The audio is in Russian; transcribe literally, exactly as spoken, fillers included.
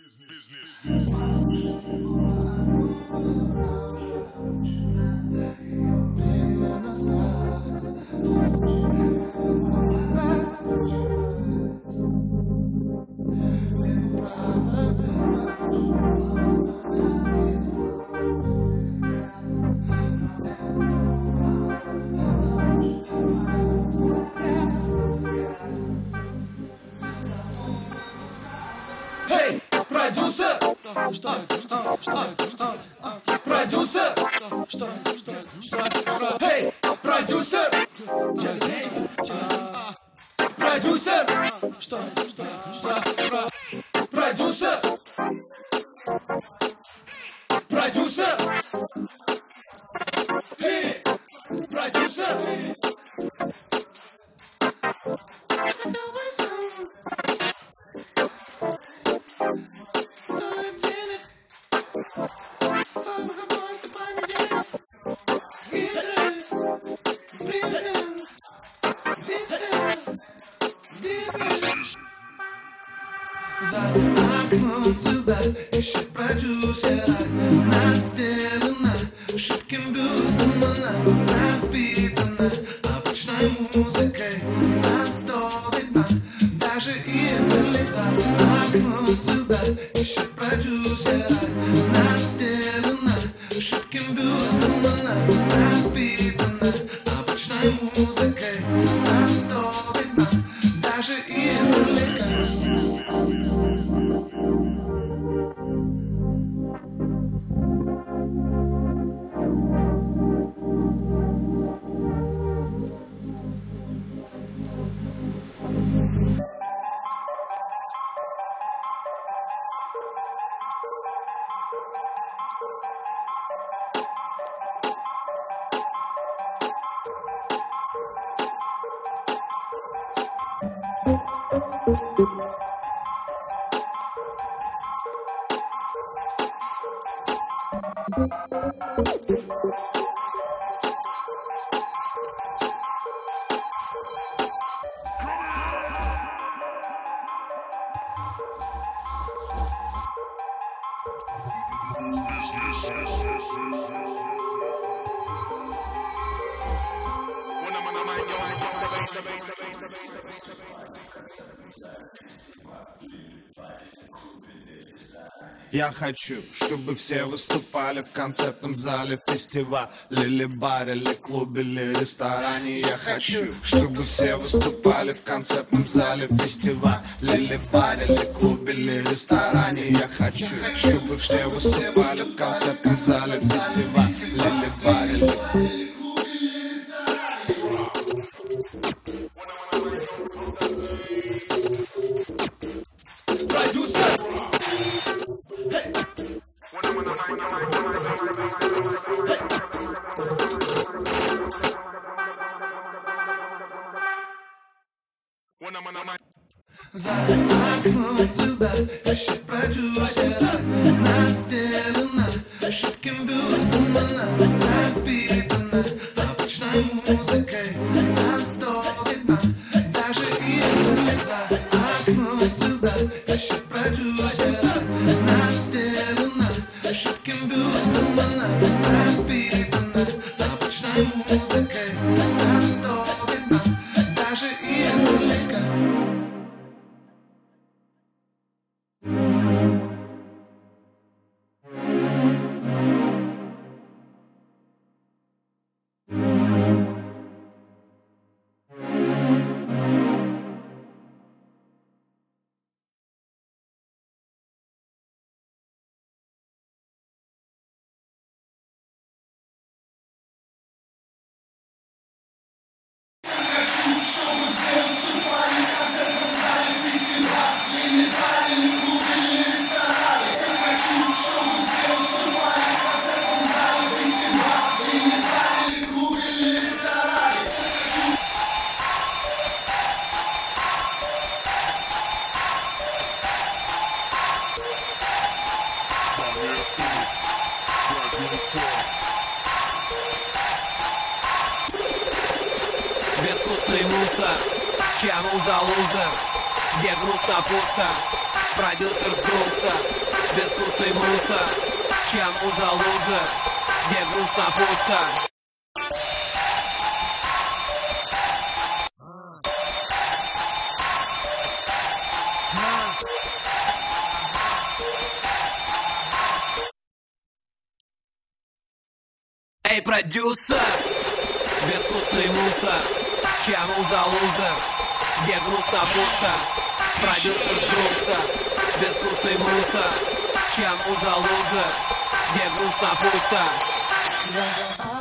Эй, продюсер! Что? Что? Что? Что? Продюсер! Что? Что? Что? Эй, продюсер! Продюсер! Что? Что? Что? Продюсер! Продюсер! Эй, продюсер! За окном звезда ищет продюсера. Наделена шибким бюстом, она напитана обычной музыкой. Зато видна даже издали. За окном звезда ищет продюсера. Наделена шибким бюстом, она напитана обычной музыкой. Зато видна даже издалека. Я хочу, чтобы все выступали в концертном зале фестиваля, или баре, или клубе, или ресторане. Я хочу, чтобы все выступали в концертном зале фестиваля, или баре, или клубе, или ресторане. Я хочу, чтобы все выступали в концертном зале фестиваля, или баре, или Продюсер! За окном звезда ищет продюсера. Наделена шибким бюстом, она напитана обычной музыкой. Зато видна даже издали. За окном звезда ищет продюсера. Наделена шибким бюстом, она напитана обычной музыкой. Зато видна даже издалека. Чтобы все выступали в концертном зале фестиваля, или баре, или клубе, или ресторане. Я хочу, чтобы все выступали в концертном зале фестиваля, или баре, или клубе, или ресторане. Безвкусный мусор, чья муза лузер, где грустно пусто. Продюсер сдулся, безвкусный мусор. Чем у залузы, где грустно пусто. Эй, продюсер, безвкусный мусор. Чем у залузы, где грустно пусто. Продюсер сдулся, безвкусный мусор. Чем у залузы, где грустно пусто.